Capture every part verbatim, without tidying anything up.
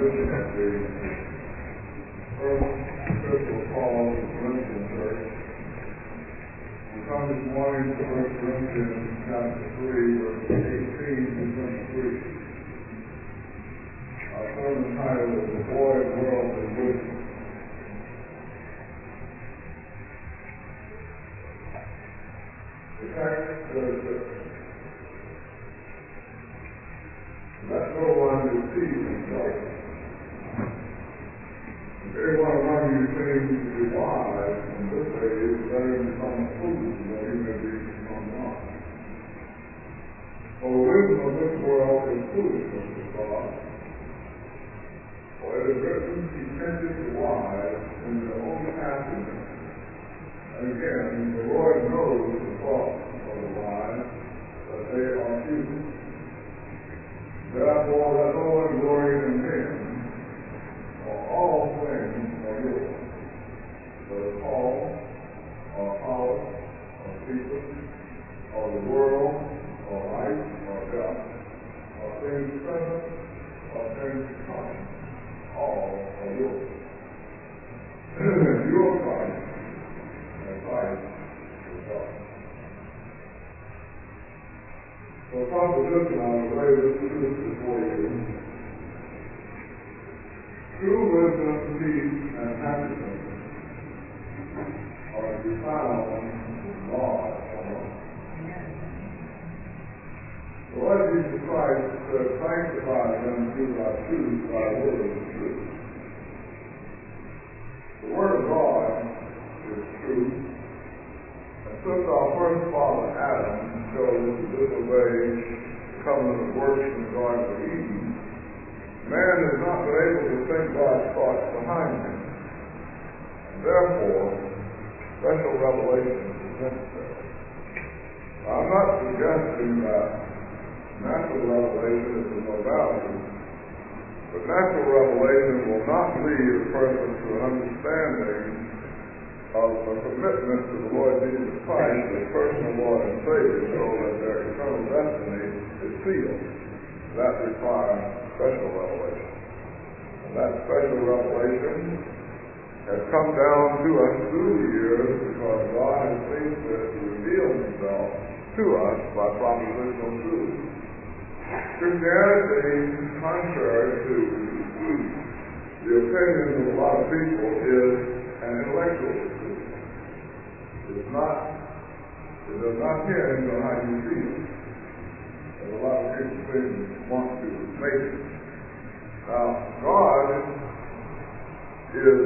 transition of the first epistle of Paul to the Corinthian church. We come this morning to First Corinthians chapter three, verses eighteen to twenty-three. Our sermon title is The Void World of Wisdom. The text says this: let no one deceive himself. If anyone among you claims to be wise in this age, let him become foolish, that he may be become wise. For the wisdom of this world is foolishness to God. For it is written, he tempted the wise in their own craftiness. And again, the Lord knows the thoughts of the wise, that they are futile. Therefore, let no one glory in men, for all things are yours. Whether Paul, or Apollos, or Cephas, or the world, or life, or death, or things present, or things to come, all are yours. You are Christ, and Christ is God. So a proposition I will lay this truth before you. True wisdom, peace, and happiness are to be found in God alone. The Lord Jesus Christ said, sanctify them through thy truth, thy word is truth. The word of God is truth. And since our first father Adam chose to disobey the covenant of works in the Garden of Eden, man has not been able to think God's thoughts behind him. And therefore, special revelation is necessary. Now, I'm not suggesting that natural revelation is of no value, but natural revelation will not lead a person to an understanding of a commitment to the Lord Jesus Christ as personal Lord and Savior, so that their eternal destiny is sealed. That requires special revelation. And that special revelation has come down to us through the years because God has seen fit to reveal himself to us by propositional truth. Christianity, contrary to the opinion of a lot of people, is an intellectual truth. It's not, it does not hinge on how you feel. And a lot of people think want to make it. Now, God is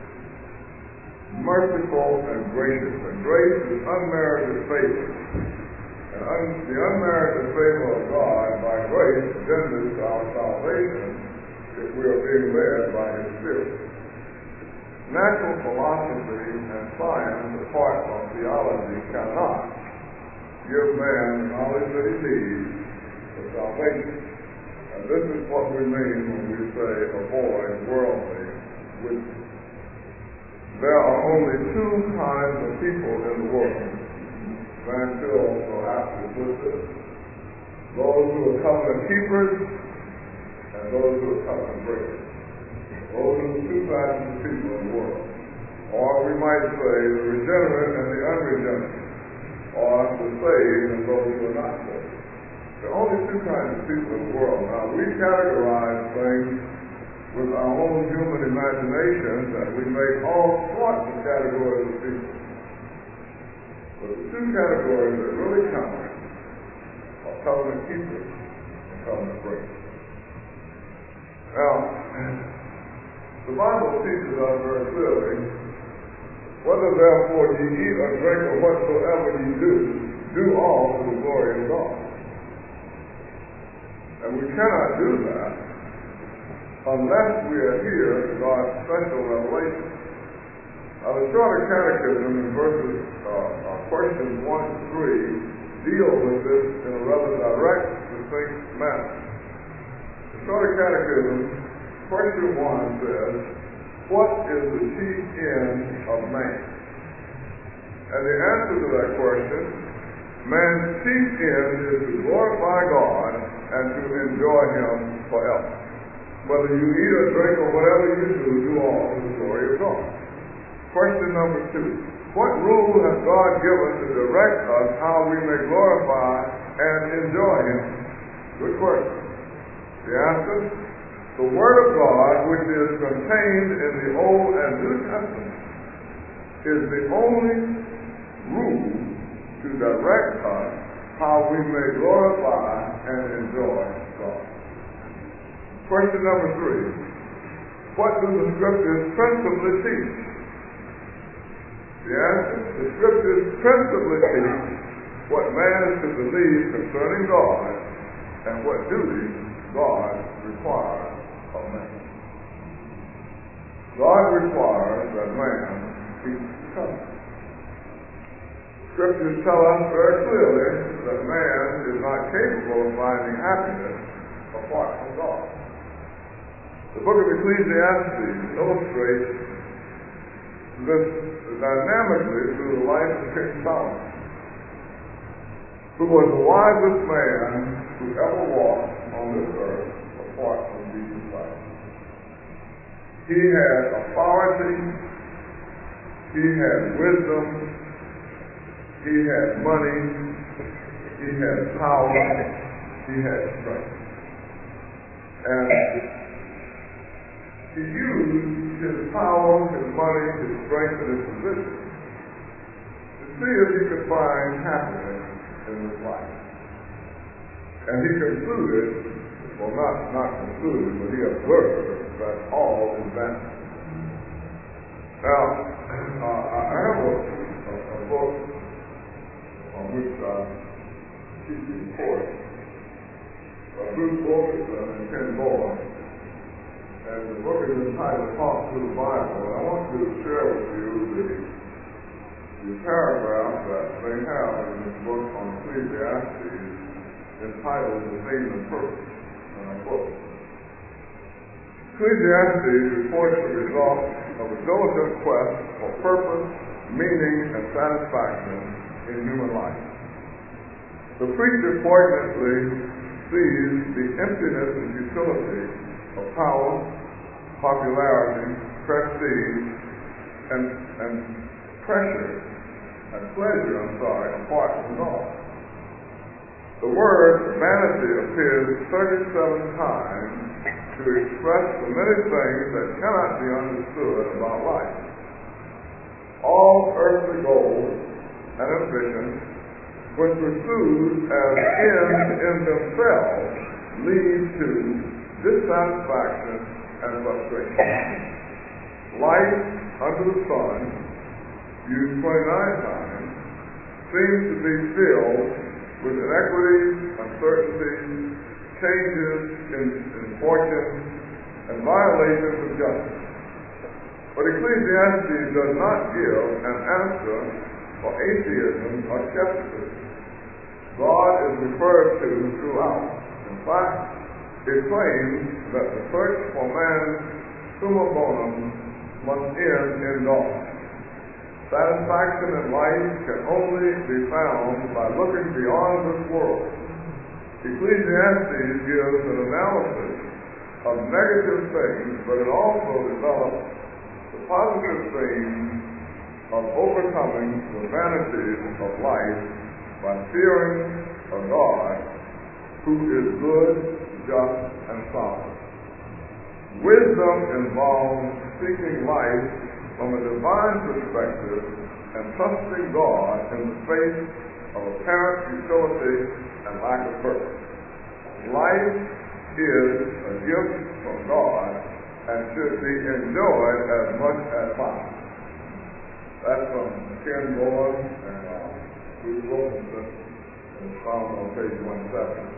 merciful and gracious, and grace is unmerited favor. And un, the unmerited favor of God by grace genders our salvation if we are being led by His Spirit. Natural philosophy and science, apart from theology, cannot give man the knowledge that he needs for salvation. And this is what we mean when we say avoid worldly wisdom. There are only two kinds of people in the world. Van Til so aptly put this: those who are covenant keepers and those who are covenant breakers. Those are the two classes of people in the world. Or we might say the regenerate and the unregenerate, or the saved and those who are not saved. There are only two kinds of people in the world. Now, we categorize things with our own human imaginations, and we make all sorts of categories of people. But the two categories that really count are covenant keepers and covenant breakers. Now, the Bible teaches us very clearly, whether therefore ye eat or drink or whatsoever ye do, do all to the glory of God. And we cannot do that unless we adhere to God's special revelation. Now, the Shorter Catechism in verses, uh, uh, questions one to three, deal with this in a rather direct, distinct manner. The Shorter Catechism, question one says, what is the chief end of man? And the answer to that question, man's chief end is to glorify God and to enjoy Him forever. whether you eat or drink or whatever you do, do all to the glory of God. Question number two. What rule has God given to direct us how we may glorify and enjoy Him? Good question. The answer? The Word of God, which is contained in the Old and New Testament, is the only rule to direct us how we may glorify and enjoy God. Question number three. What do the Scriptures principally teach? The answer? The Scriptures principally teach what man is to believe concerning God and what duty God requires of man. God requires that man keep the covenant. Scriptures tell us very clearly that man is not capable of finding happiness apart from God. The book of Ecclesiastes illustrates this dynamically through the life of King Solomon, who was the wisest man who ever walked on this earth apart from Jesus Christ. He had authority, he had wisdom, he had money, he had power, he had strength. And he used his power, his money, his strength, and his position to see if he could find happiness in his life. And he concluded, well not, not concluded, but he observed that all is vanity. Now, uh, I have a, a, a book on which I keep report. Uh, Bruce Wilkinson and Ken Boyle. And the book is entitled Talk Through the Bible. And I want to share with you the, the paragraph that they have in this book on Ecclesiastes entitled The Theme and Purpose. And I quote, Ecclesiastes reports the result of a diligent quest for purpose, meaning, and satisfaction in human life. The preacher poignantly sees the emptiness and futility of power, popularity, prestige, and, and pressure, and pleasure, I'm sorry, apart from God. The word vanity appears thirty-seven times to express the many things that cannot be understood about life. All earthly goals and ambitions, when pursued as ends in themselves, lead to dissatisfaction and frustration. Life under the sun, used twenty-nine times, seems to be filled with inequities, uncertainties, changes in, in fortune, and violations of justice. But Ecclesiastes does not give an answer for atheism or skepticism. God is referred to throughout. In fact, it claims that the search for man's summa bonum must end in God. Satisfaction in life can only be found by looking beyond this world. Ecclesiastes gives an analysis of negative things, but it also develops the positive things of overcoming the vanities of life by fearing a God who is good, just, and sovereign. Wisdom involves seeking life from a divine perspective and trusting God in the face of apparent futility and lack of purpose. Life is a gift from God and should be enjoyed as much as possible. That's from Ken Boyle and uh, Bruce Wilkinson, and it's found on page one seventy.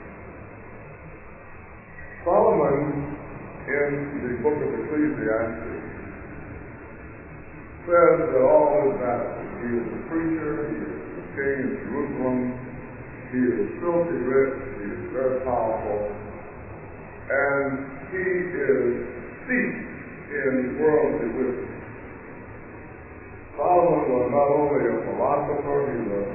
Solomon, in the book of Ecclesiastes, says that all is vanity. He is a preacher, he is the king of Jerusalem, he is filthy rich, he is very powerful, and he is steeped in worldly wisdom. Solomon was not only a philosopher, he was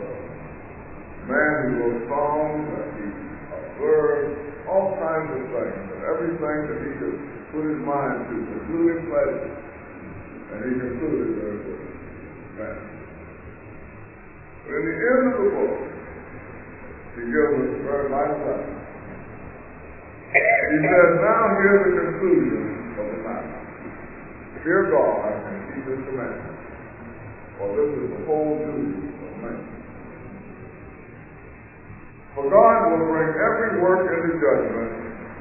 a man who wrote songs, and he observed all kinds of things, and every everything that he could put his mind to, including pleasure. And he concluded there was man. But in the end of the book, he gives us a very nice lesson. He says, now here's the conclusion of the matter. Fear God and keep his commandments, for this is the whole duty of man. For God will bring every work into judgment,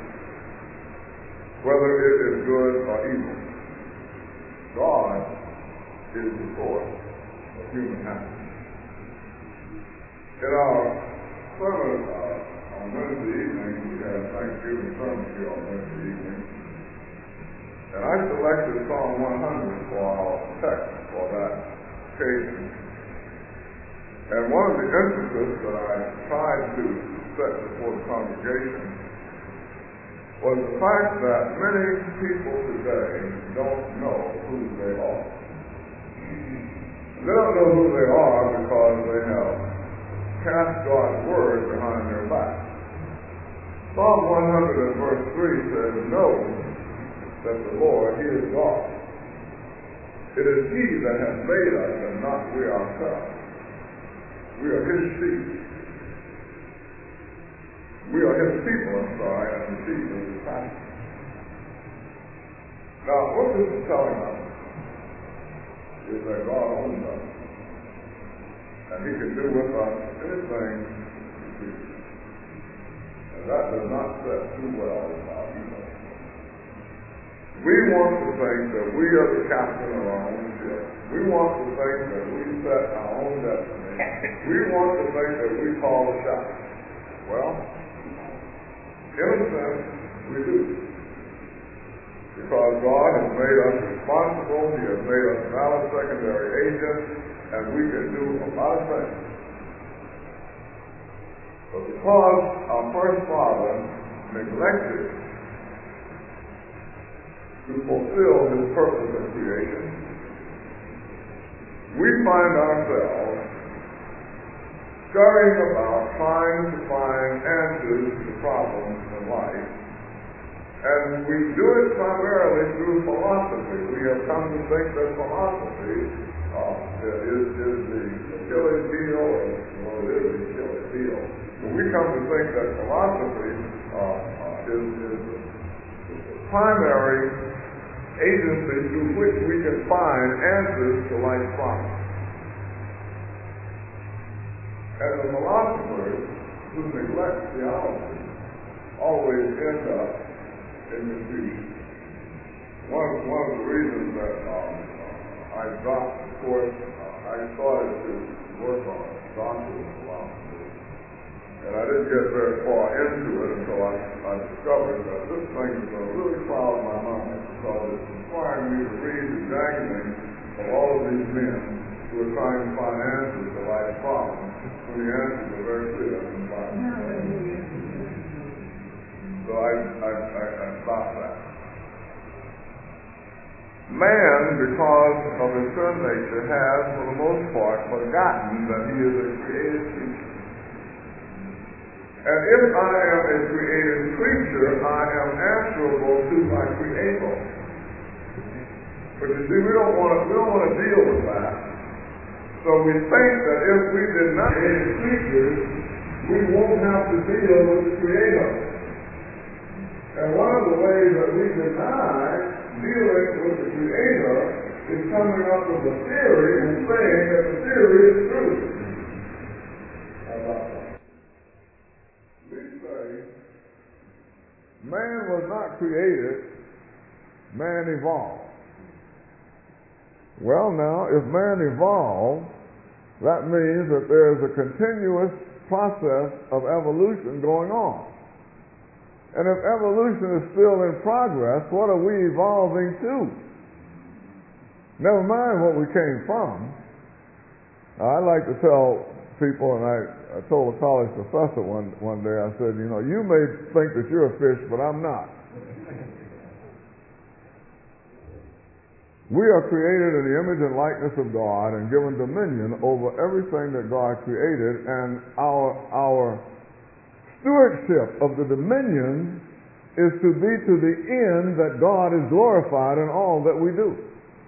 whether it is good or evil. God is the source of human happiness. In our sermon uh, on Wednesday evening, we had Thanksgiving sermon here on Wednesday evening, and I selected Psalm one hundred for our text for that occasion. And one of the emphasis that I tried to set before the congregation was the fact that many people today don't know who they are. They don't know who they are because they have cast God's word behind their back. Psalm one hundred and verse three says, know that the Lord, he is God. It is he that has made us and not we ourselves. We are his sheep. We are his people, I'm sorry, and the sheep is his pasture. Now, what this is telling us is that God owns us. And he can do with us anything he pleases. And that does not set too well with our ego. We want to think that we are the captain of our own ship. We want to think that we set our own destiny. We want to think that we call the shots. Well, in a sense, we do. Because God has made us responsible, he has made us valid secondary agents, and we can do a lot of things. But because our first father neglected to fulfill his purpose of creation, we find ourselves scurrying about trying to find answers to problems in life. And we do it primarily through philosophy. We have come to think that philosophy uh, is, is the Achilles heel, or well, it is the Achilles heel. But we come to think that philosophy uh, uh, is, is the primary agency through which we can find answers to life's problems. And the philosophers who neglect theology always end up in confusion. One, one of the reasons that um, I dropped the course, uh, I started to work on doctoral philosophy, and I didn't get very far into it until I, I discovered that this thing is going to really cloud my mind because it's requiring me to read the jagging of all of these men who are trying to find answers to life's problems when the answers are very clear in the Bible. So I, I, I, I stopped that. Man, because of his sin nature, has, for the most part, forgotten that he is a created creature. And if I am a created creature, I am answerable to my Creator. But you see, we don't want to, we don't want to deal with that. So we think that if we deny created creatures, we won't have to deal with the Creator. And one of the ways that we deny dealing with the Creator is coming up with a theory and saying that the theory is true. How about that? We say man was not created, man evolved. Well now, if man evolved, that means that there is a continuous process of evolution going on. And if evolution is still in progress, what are we evolving to? Never mind what we came from. I like to tell people, and I, I told a college professor one, one day, I said, you know, you may think that you're a fish, but I'm not. We are created in the image and likeness of God and given dominion over everything that God created, and our, our stewardship of the dominion is to be to the end that God is glorified in all that we do.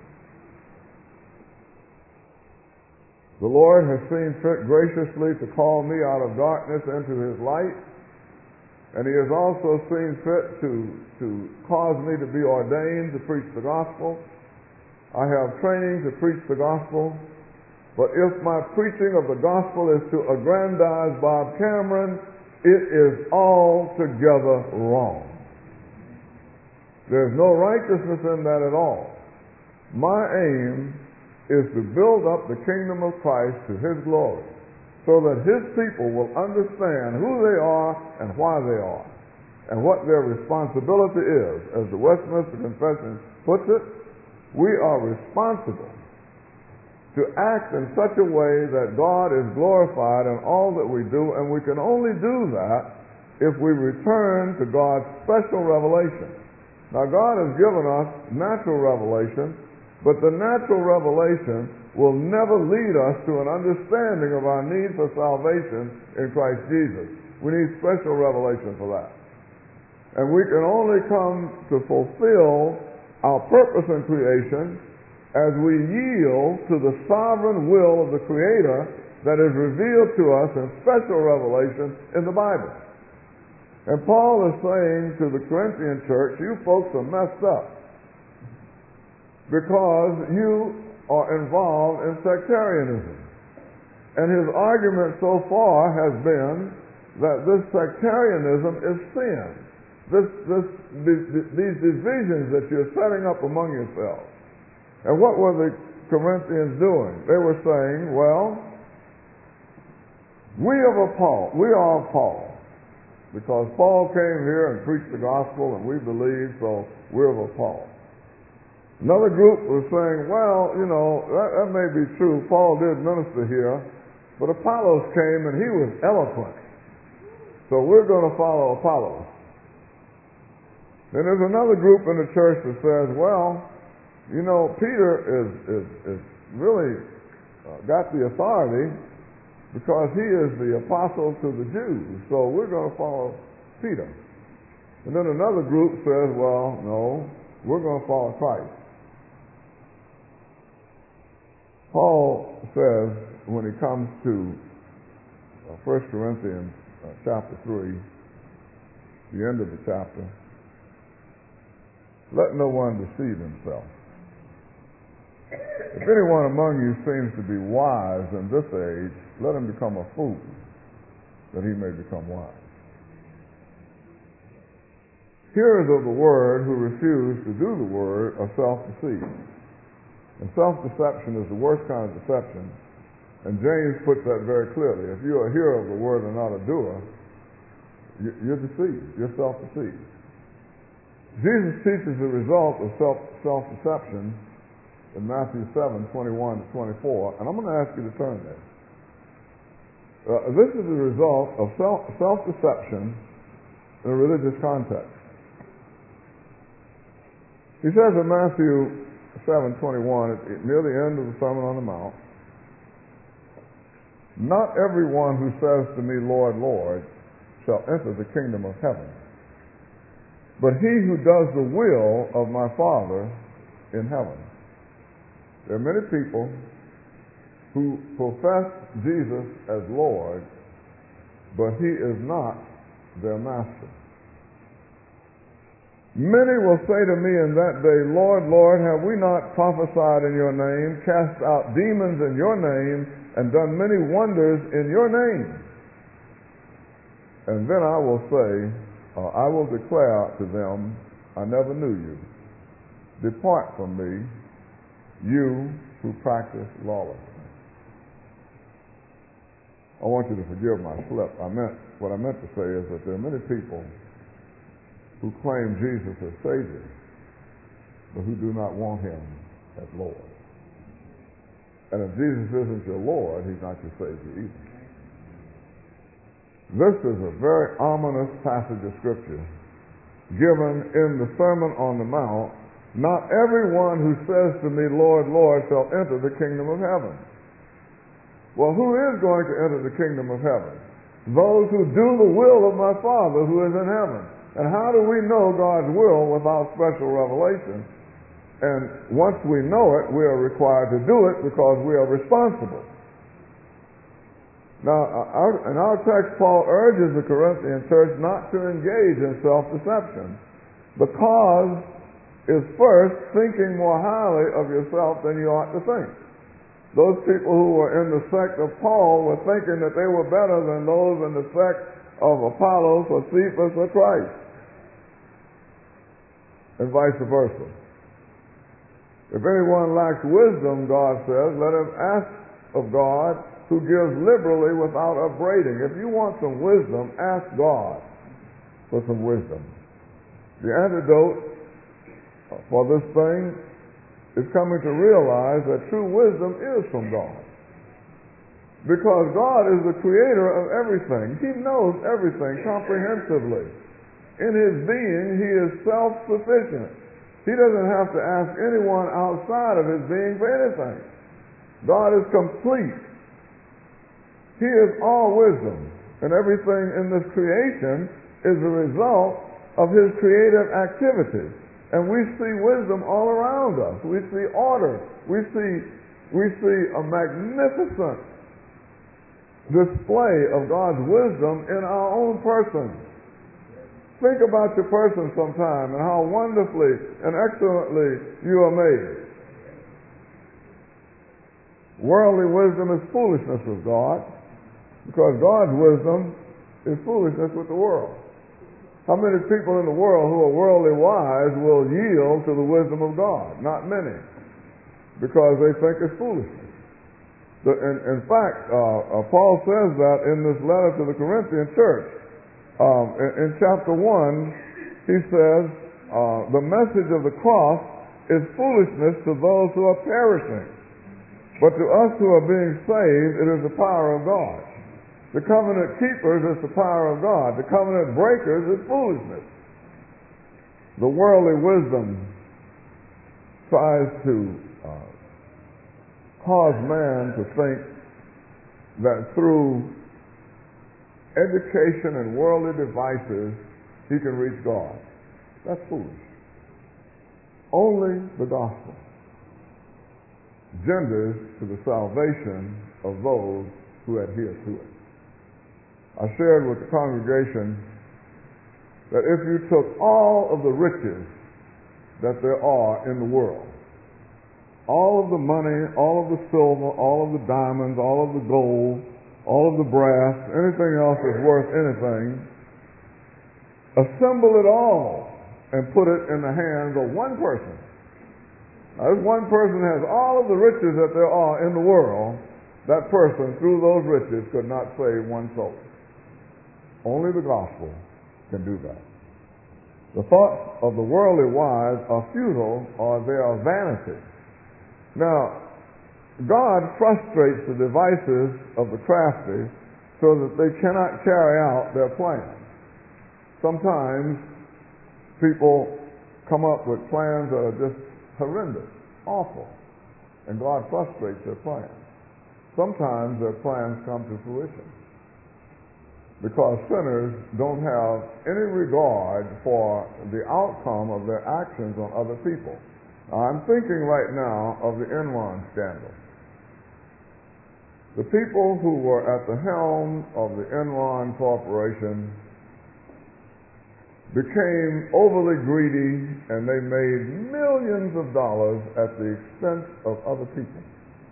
The Lord has seen fit graciously to call me out of darkness into His light, and He has also seen fit to, to cause me to be ordained to preach the gospel. I have training to preach the gospel, but if my preaching of the gospel is to aggrandize Bob Cameron, it is altogether wrong. There's no righteousness in that at all. My aim is to build up the kingdom of Christ to His glory, so that His people will understand who they are and why they are, and what their responsibility is. As the Westminster Confession puts it, we are responsible to act in such a way that God is glorified in all that we do, and we can only do that if we return to God's special revelation. Now, God has given us natural revelation, but the natural revelation will never lead us to an understanding of our need for salvation in Christ Jesus. We need special revelation for that. And we can only come to fulfill our purpose in creation as we yield to the sovereign will of the Creator that is revealed to us in special revelation in the Bible. And Paul is saying to the Corinthian church, you folks are messed up because you are involved in sectarianism. And his argument so far has been that this sectarianism is sin. This, this, these divisions that you're setting up among yourselves. And what were the Corinthians doing? They were saying, well, we are of Paul. We are of Paul. Because Paul came here and preached the gospel and we believe, so we're of Paul. Another group was saying, well, you know, that, that may be true. Paul did minister here, but Apollos came and he was eloquent. So we're going to follow Apollos. Then there's another group in the church that says, well, you know, Peter is, is, is really uh, got the authority because he is the apostle to the Jews. So we're going to follow Peter. And then another group says, well, no, we're going to follow Christ. Paul says when he comes to uh, First Corinthians uh, chapter three, the end of the chapter, let no one deceive himself. If anyone among you seems to be wise in this age, let him become a fool, that he may become wise. Hearers of the word who refuse to do the word are self-deceived. And self-deception is the worst kind of deception. And James puts that very clearly. If you're a hearer of the word and not a doer, you're deceived. You're self-deceived. Jesus teaches the result of self, self-deception in Matthew seven, twenty-one to twenty-four, and I'm going to ask you to turn there. Uh, this is the result of self, self-deception in a religious context. He says in Matthew seven, twenty-one, near the end of the Sermon on the Mount, not everyone who says to me, Lord, Lord, shall enter the kingdom of heaven, but he who does the will of my Father in heaven. There are many people who profess Jesus as Lord, but he is not their master. Many will say to me in that day, Lord, Lord, have we not prophesied in your name, cast out demons in your name, and done many wonders in your name? And then I will say, or I will declare to them, I never knew you. Depart from me, you who practice lawlessness. I want you to forgive my slip. I meant, what I meant to say is that there are many people who claim Jesus as Savior, but who do not want him as Lord. And if Jesus isn't your Lord, he's not your Savior either. This is a very ominous passage of Scripture given in the Sermon on the Mount. Not everyone who says to me, Lord, Lord, shall enter the kingdom of heaven. Well, who is going to enter the kingdom of heaven? Those who do the will of my Father who is in heaven. And how do we know God's will without special revelation? And once we know it, we are required to do it because we are responsible. Now, our, in our text, Paul urges the Corinthian church not to engage in self-deception, because is first thinking more highly of yourself than you ought to think. Those people who were in the sect of Paul were thinking that they were better than those in the sect of Apollos or Cephas or Christ, and vice versa. If anyone lacks wisdom, God says, let him ask of God, who gives liberally without upbraiding. If you want some wisdom, ask God for some wisdom. The antidote for this thing is coming to realize that true wisdom is from God. Because God is the creator of everything. He knows everything comprehensively. In His being, He is self-sufficient. He doesn't have to ask anyone outside of His being for anything. God is complete. He is all wisdom. And everything in this creation is a result of His creative activity. And we see wisdom all around us. We see order. We see, we see a magnificent display of God's wisdom in our own person. Think about your person sometime and how wonderfully and excellently you are made. Worldly wisdom is foolishness with God, because God's wisdom is foolishness with the world. How many people in the world who are worldly wise will yield to the wisdom of God? Not many, because they think it's foolishness. The, in, in fact, uh, uh, Paul says that in this letter to the Corinthian church. Um, in, in chapter one, he says, uh, the message of the cross is foolishness to those who are perishing. But to us who are being saved, it is the power of God. The covenant keepers is the power of God. The covenant breakers is foolishness. The worldly wisdom tries to uh, cause man to think that through education and worldly devices he can reach God. That's foolish. Only the gospel genders to the salvation of those who adhere to it. I shared with the congregation that if you took all of the riches that there are in the world, all of the money, all of the silver, all of the diamonds, all of the gold, all of the brass, anything else that's worth anything, assemble it all and put it in the hands of one person. Now, this one person has all of the riches that there are in the world. That person, through those riches, could not save one soul. Only the gospel can do that. The thoughts of the worldly wise are futile, or they are vanity. Now, God frustrates the devices of the crafty so that they cannot carry out their plans. Sometimes people come up with plans that are just horrendous, awful, and God frustrates their plans. Sometimes their plans come to fruition because sinners don't have any regard for the outcome of their actions on other people. I'm thinking right now of the Enron scandal. The people who were at the helm of the Enron Corporation became overly greedy, and they made millions of dollars at the expense of other people.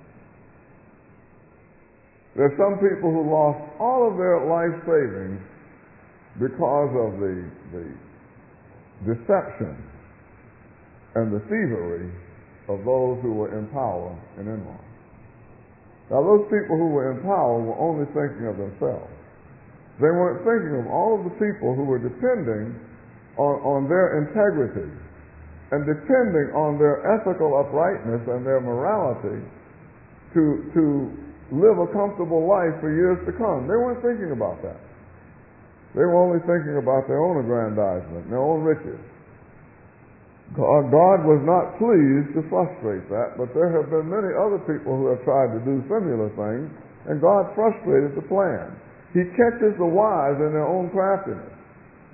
There's some people who lost all of their life savings because of the, the deception and the thievery of those who were in power in Enron. Now, those people who were in power were only thinking of themselves. They weren't thinking of all of the people who were depending on, on their integrity and depending on their ethical uprightness and their morality to, to live a comfortable life for years to come. They weren't thinking about that. They were only thinking about their own aggrandizement, their own riches. God, God was not pleased to frustrate that, but there have been many other people who have tried to do similar things, and God frustrated the plan. He catches the wise in their own craftiness.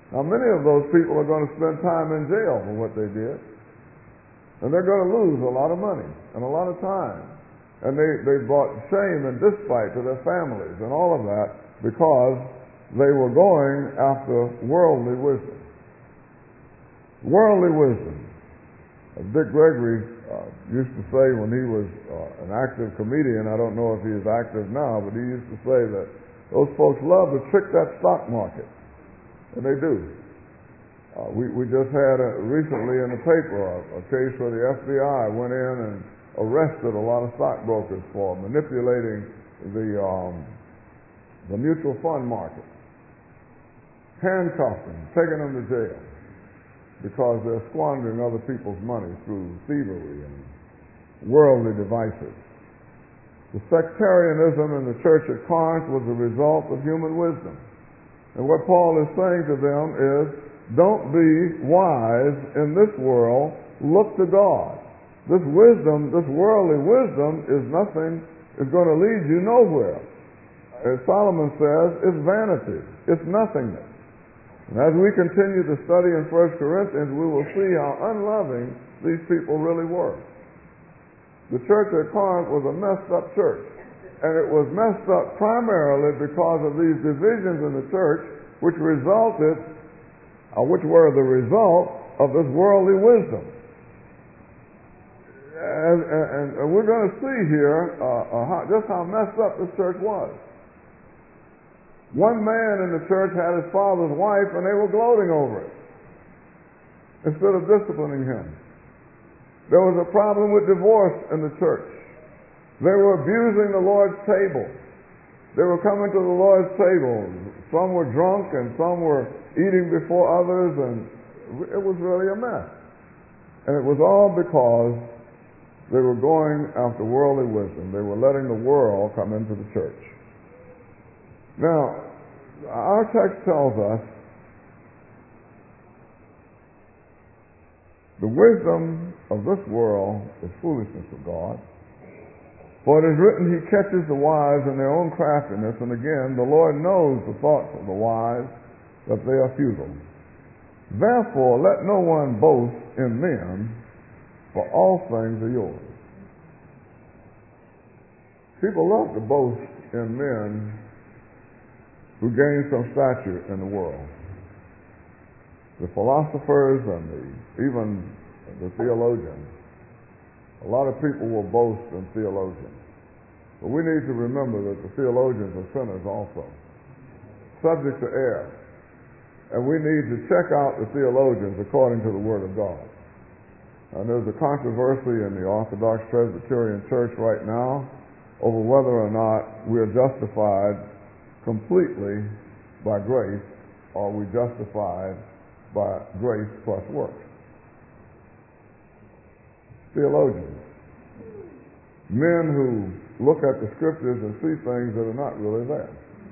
Now, many of those people are going to spend time in jail for what they did. And they're going to lose a lot of money and a lot of time. And they, they brought shame and despite to their families and all of that because they were going after worldly wisdom. Worldly wisdom. As Dick Gregory uh, used to say when he was uh, an active comedian, I don't know if he is active now, but he used to say that those folks love to trick that stock market. And they do. Uh, we, we just had a, recently in the paper a, a case where the F B I went in and arrested a lot of stockbrokers for manipulating the um, the mutual fund market, handcuffed them, taking them to jail because they're squandering other people's money through thievery and worldly devices. The sectarianism in the church at Corinth was a result of human wisdom. And what Paul is saying to them is, don't be wise in this world, look to God. This wisdom, this worldly wisdom is nothing, is going to lead you nowhere. As Solomon says, it's vanity, it's nothingness. And as we continue to study in First Corinthians, we will see how unloving these people really were. The church at Corinth was a messed up church. And it was messed up primarily because of these divisions in the church, which resulted, or which were the result of this worldly wisdom. And, and, and we're going to see here uh, uh, how, just how messed up this church was. One man in the church had his father's wife, and they were gloating over it instead of disciplining him. There was a problem with divorce in the church. They were abusing the Lord's table. They were coming to the Lord's table. Some were drunk and some were eating before others, and it was really a mess. And it was all because they were going after worldly wisdom. They were letting the world come into the church. Now, our text tells us the wisdom of this world is foolishness of God. For it is written, he catches the wise in their own craftiness, and again, the Lord knows the thoughts of the wise, that they are futile. Therefore, let no one boast in men, for all things are yours. People love to boast in men who gain some stature in the world. The philosophers and the, even the theologians. A lot of people will boast in theologians. But we need to remember that the theologians are sinners also, subject to error. And we need to check out the theologians according to the Word of God. And there's a controversy in the Orthodox Presbyterian Church right now over whether or not we're justified completely by grace, or we justified by grace plus works. Theologians, men who look at the scriptures and see things that are not really there.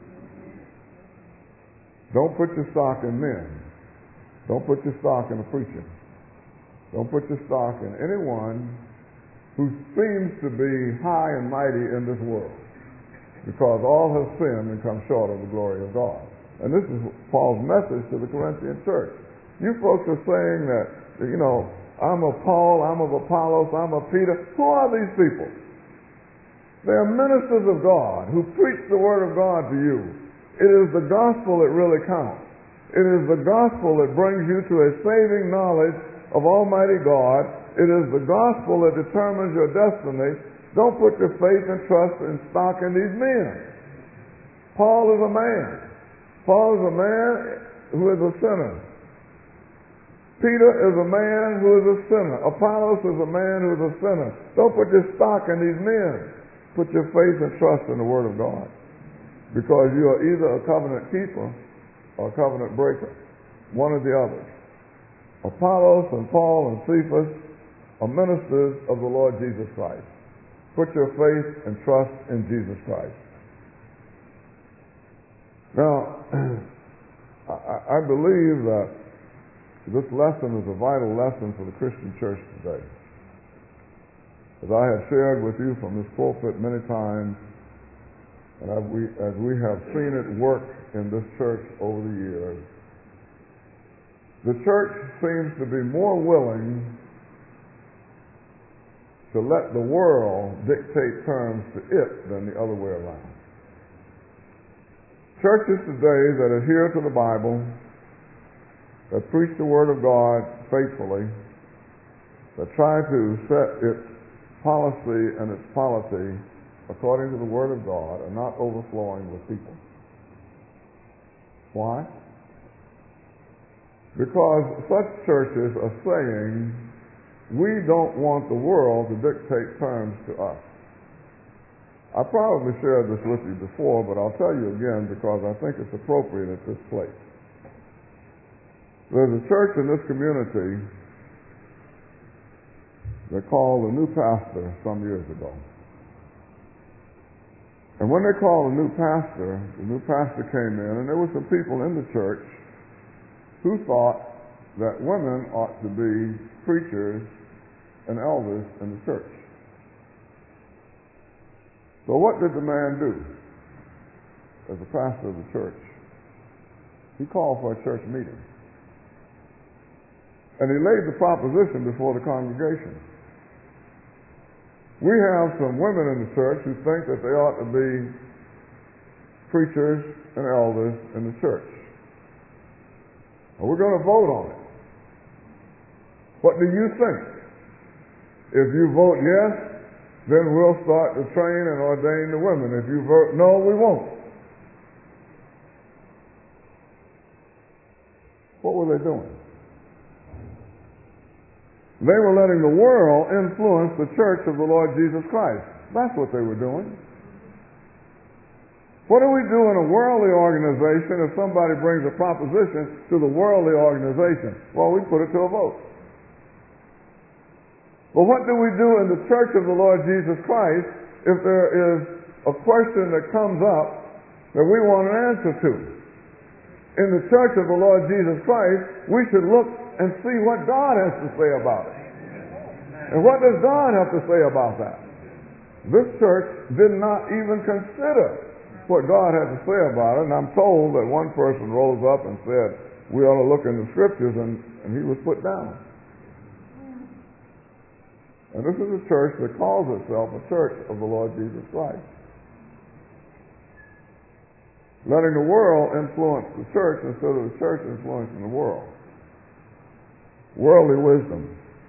Don't put your stock in men. Don't put your stock in a preacher. Don't put your stock in anyone who seems to be high and mighty in this world, because all have sinned and come short of the glory of God. And this is Paul's message to the Corinthian church. You folks are saying that, you know, I'm of Paul, I'm of Apollos, I'm of Peter. Who are these people? They are ministers of God who preach the Word of God to you. It is the gospel that really counts. It is the gospel that brings you to a saving knowledge of Almighty God. It is the gospel that determines your destiny. Don't put your faith and trust and stock in these men. Paul is a man. Paul is a man who is a sinner. Peter is a man who is a sinner. Apollos is a man who is a sinner. Don't put your stock in these men. Put your faith and trust in the Word of God. Because you are either a covenant keeper or a covenant breaker. One or the other. Apollos and Paul and Cephas are ministers of the Lord Jesus Christ. Put your faith and trust in Jesus Christ. Now, I, I believe that this lesson is a vital lesson for the Christian church today. As I have shared with you from this pulpit many times, and as we, as we have seen it work in this church over the years, the church seems to be more willing to let the world dictate terms to it than the other way around. Churches today that adhere to the Bible, that preach the Word of God faithfully, that try to set its policy and its polity according to the Word of God, are not overflowing with people. Why? Because such churches are saying, we don't want the world to dictate terms to us. I probably shared this with you before, but I'll tell you again because I think it's appropriate at this place. There's a church in this community they called a new pastor some years ago. And when they called a new pastor, the new pastor came in, and there were some people in the church who thought that women ought to be preachers and elders in the church. So what did the man do as a pastor of the church? He called for a church meeting. And he laid the proposition before the congregation. We have some women in the church who think that they ought to be preachers and elders in the church. And we're going to vote on it. What do you think? If you vote yes, then we'll start to train and ordain the women. If you vote no, we won't. What were they doing? They were letting the world influence the church of the Lord Jesus Christ. That's what they were doing. What do we do in a worldly organization if somebody brings a proposition to the worldly organization? Well, we put it to a vote. But what do we do in the church of the Lord Jesus Christ if there is a question that comes up that we want an answer to? In the church of the Lord Jesus Christ, we should look and see what God has to say about it. And what does God have to say about that? This church did not even consider what God had to say about it, and I'm told that one person rose up and said, we ought to look in the scriptures, and, and he was put down. And this is a church that calls itself a church of the Lord Jesus Christ. Letting the world influence the church instead of the church influencing the world. Worldly wisdom.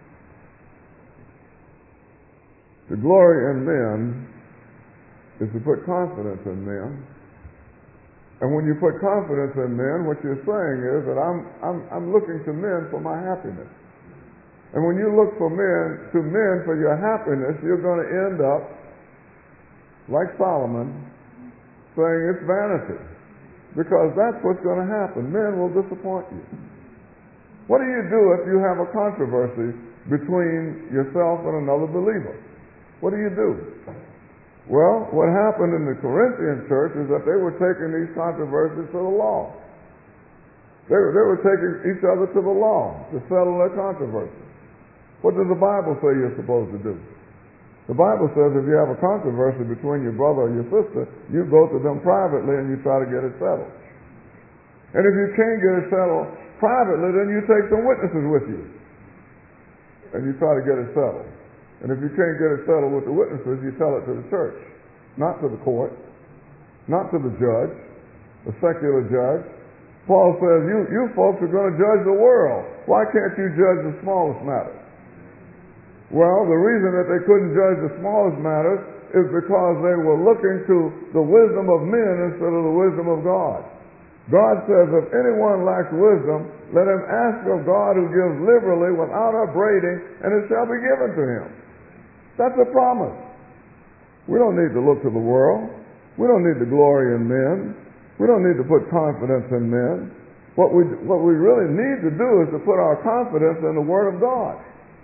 To glory in men is to put confidence in men. And when you put confidence in men, what you're saying is that I'm, I'm, I'm looking to men for my happiness. And when you look for men, to men for your happiness, you're going to end up, like Solomon, saying it's vanity. Because that's what's going to happen. Men will disappoint you. What do you do if you have a controversy between yourself and another believer? What do you do? Well, what happened in the Corinthian church is that they were taking these controversies to the law. They were, they were taking each other to the law to settle their controversies. What does the Bible say you're supposed to do? The Bible says if you have a controversy between your brother or your sister, you go to them privately and you try to get it settled. And if you can't get it settled privately, then you take some witnesses with you. And you try to get it settled. And if you can't get it settled with the witnesses, you tell it to the church. Not to the court. Not to the judge, the secular judge. Paul says, you, you folks are going to judge the world. Why can't you judge the smallest matters? Well, the reason that they couldn't judge the smallest matters is because they were looking to the wisdom of men instead of the wisdom of God. God says, if anyone lacks wisdom, let him ask of God who gives liberally without upbraiding, and it shall be given to him. That's a promise. We don't need to look to the world. We don't need to glory in men. We don't need to put confidence in men. What we, what we really need to do is to put our confidence in the Word of God.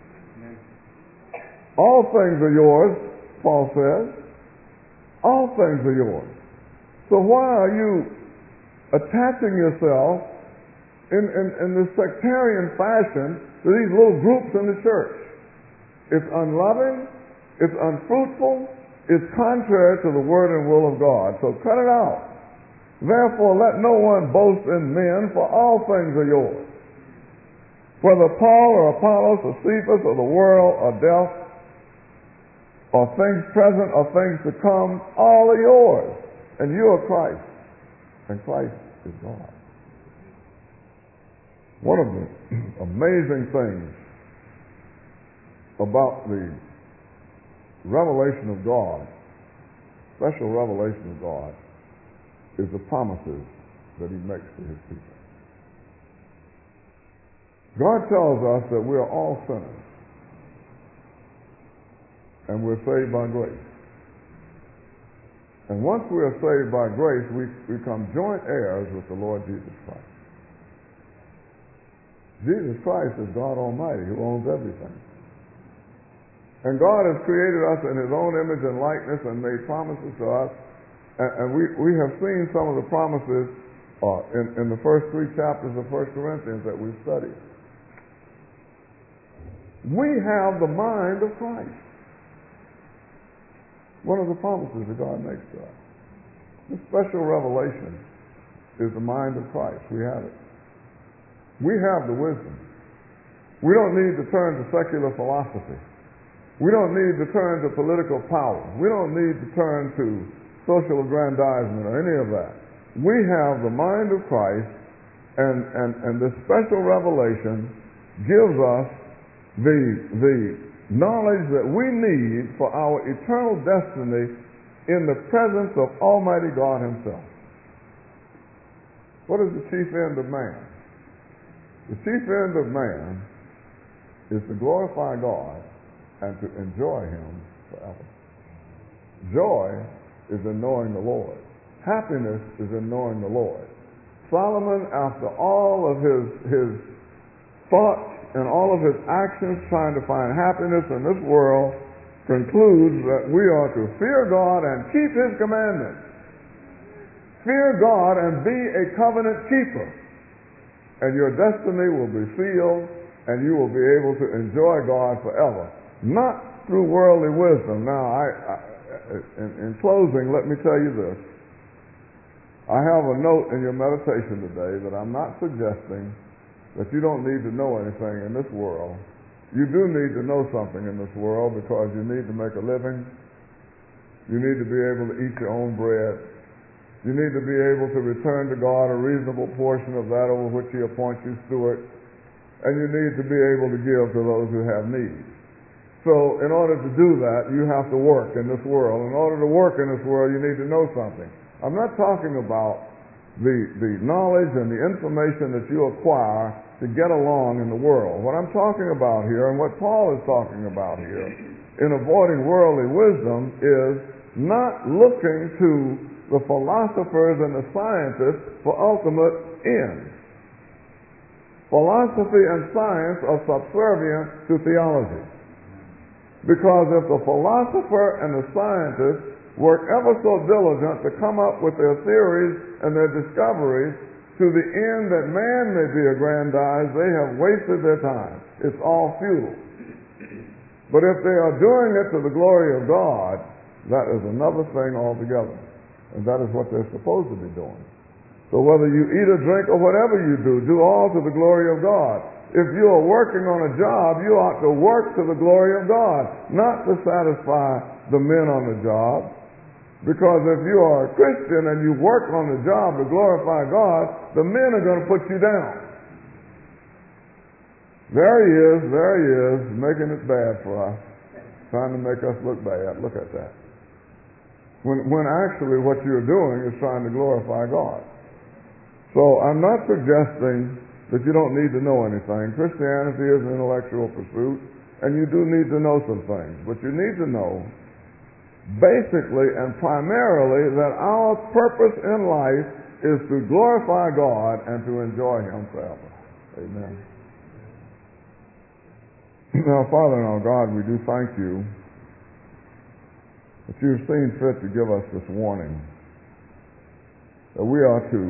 All things are yours, Paul says. All things are yours. So why are you attaching yourself in, in, in this sectarian fashion to these little groups in the church? It's unloving, it's unfruitful, it's contrary to the word and will of God. So cut it out. Therefore let no one boast in men, for all things are yours. Whether Paul or Apollos or Cephas or the world or death or things present or things to come, all are yours. And you are Christ. And Christ is God. One of the amazing things about the revelation of God, special revelation of God, is the promises that he makes to his people. God tells us that we are all sinners and we're saved by grace. And once we are saved by grace, we become joint heirs with the Lord Jesus Christ. Jesus Christ is God Almighty, who owns everything. And God has created us in his own image and likeness and made promises to us. And, and we, we have seen some of the promises uh, in, in the first three chapters of First Corinthians that we've studied. We have the mind of Christ. One of the promises that God makes to us. This special revelation is the mind of Christ. We have it. We have the wisdom. We don't need to turn to secular philosophy. We don't need to turn to political power. We don't need to turn to social aggrandizement or any of that. We have the mind of Christ, and, and, and this special revelation gives us the, the knowledge that we need for our eternal destiny in the presence of Almighty God himself. What is the chief end of man? The chief end of man is to glorify God and to enjoy him forever. Joy is in knowing the Lord. Happiness is in knowing the Lord. Solomon, after all of his, his thoughts and all of his actions trying to find happiness in this world, concludes that we are to fear God and keep his commandments. Fear God and be a covenant keeper. And your destiny will be sealed, and you will be able to enjoy God forever. Not through worldly wisdom. Now, I, I, in, in closing, let me tell you this. I have a note in your meditation today that I'm not suggesting that you don't need to know anything in this world. You do need to know something in this world because you need to make a living. You need to be able to eat your own bread. You need to be able to return to God a reasonable portion of that over which he appoints you steward. And you need to be able to give to those who have need. So in order to do that, you have to work in this world. In order to work in this world, you need to know something. I'm not talking about the, the knowledge and the information that you acquire to get along in the world. What I'm talking about here, and what Paul is talking about here, in avoiding worldly wisdom, is not looking to the philosophers and the scientists for ultimate ends. Philosophy and science are subservient to theology. Because if the philosopher and the scientist work ever so diligent to come up with their theories and their discoveries to the end that man may be aggrandized, they have wasted their time. It's all futile. But if they are doing it to the glory of God, that is another thing altogether. And that is what they're supposed to be doing. So whether you eat or drink or whatever you do, do all to the glory of God. If you are working on a job, you ought to work to the glory of God, not to satisfy the men on the job. Because if you are a Christian and you work on the job to glorify God, the men are going to put you down. There he is, there he is, making it bad for us, trying to make us look bad. Look at that. When, when actually what you're doing is trying to glorify God. So I'm not suggesting that you don't need to know anything. Christianity is an intellectual pursuit, and you do need to know some things. But you need to know, basically and primarily, that our purpose in life is to glorify God and to enjoy him forever. Amen. Now, Father and our God, we do thank you that you've seen fit to give us this warning, that we are to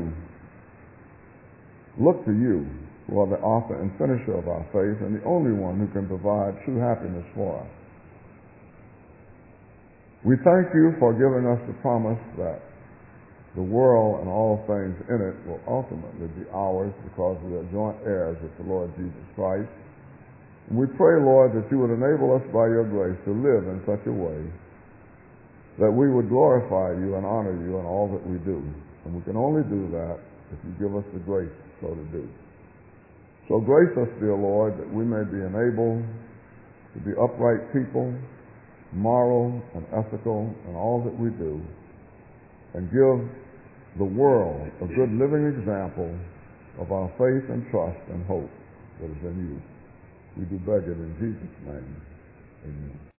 look to you, who are the author and finisher of our faith and the only one who can provide true happiness for us. We thank you for giving us the promise that the world and all things in it will ultimately be ours because we are joint heirs with the Lord Jesus Christ. And we pray, Lord, that you would enable us by your grace to live in such a way that we would glorify you and honor you in all that we do. And we can only do that if you give us the grace so to do. So grace us, dear Lord, that we may be enabled to be upright people, moral and ethical in all that we do, and give the world a good living example of our faith and trust and hope that is in you. We do beg it in Jesus' name. Amen.